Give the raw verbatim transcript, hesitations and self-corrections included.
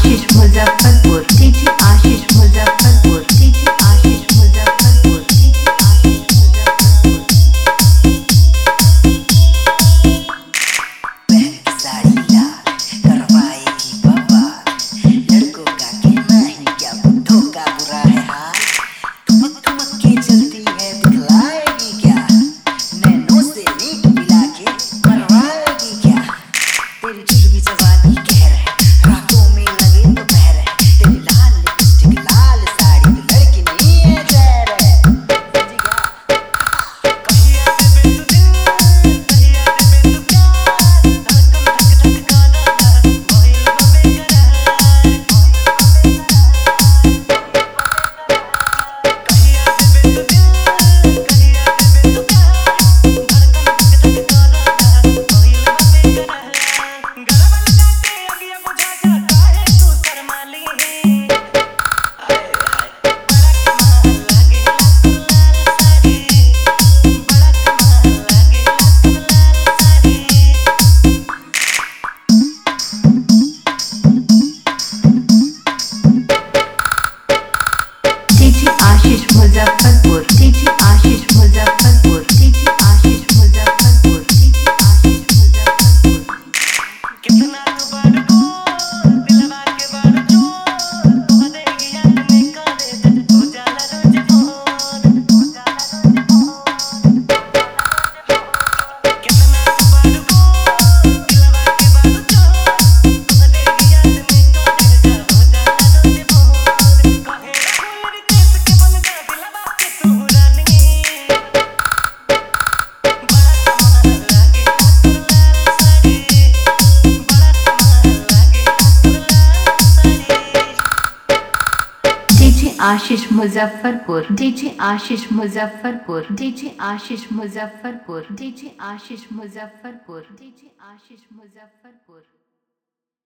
आशीष Muzaffarpur, DJ Ashish Muzaffarpur, DJ Ashish Muzaffarpur, DJ Ashish Muzaffarpur. पहन की साड़ी लाल करवाएगी बवाल, लड़कों का कहना है क्या बुद्धों का बुरा है हाल। ठुमक ठुमक के चलती है दिखलाएगी क्या, नैनों से नीट मिला के मरवाएगी क्या। तेरी जुल्मी जवानी कहर है, रातों में लगे दोपहर है, तेरी लाल लिपस्टिक लाल साड़ी तो लड़की नहीं है जहर है। समझी क्या? कहिया दे बे तू दिल, कहिया दे बे तू प्यार, धड़कन धक धक गाना गाना मोहिल बबे करार। कहिया दे बे तू दिल, कहिया दे बे तू प्यार, धड़कन धक धक गाना गाना मोहिल बबे करार। गरबा लगाते अगिया बुझा जाता है तू शर्मा ली है। आए हाय बड़ा कमाल लागेला तू लाल साड़ी, बड़ा कमाल लागेला तू लाल sari. DJ Ashish Muzaffarpur, DJ Ashish Muzaffarpur, DJ Ashish Muzaffarpur, DJ Ashish Muzaffarpur. कितना तू बड़को दिलवा के बड़को, तोहरे ही याद में करे जब हो जाला रोज फोन, हो जाला रोज फोन। कितना तू बड़को दिलवा के बड़को, तोहरे ही याद में करे जब हो जाला रोज फोन। कहे राहुल रितेश के बन जा दिलवा के तू रानी, बड़ा कमाल लागेला तू लाल साड़ी, बड़ा कमाल लागेला तू लाल sari. DJ Ashish Muzaffarpur, DJ Ashish Muzaffarpur, DJ Ashish Muzaffarpur, DJ Ashish Muzaffarpur, DJ Ashish Muzaffarpur.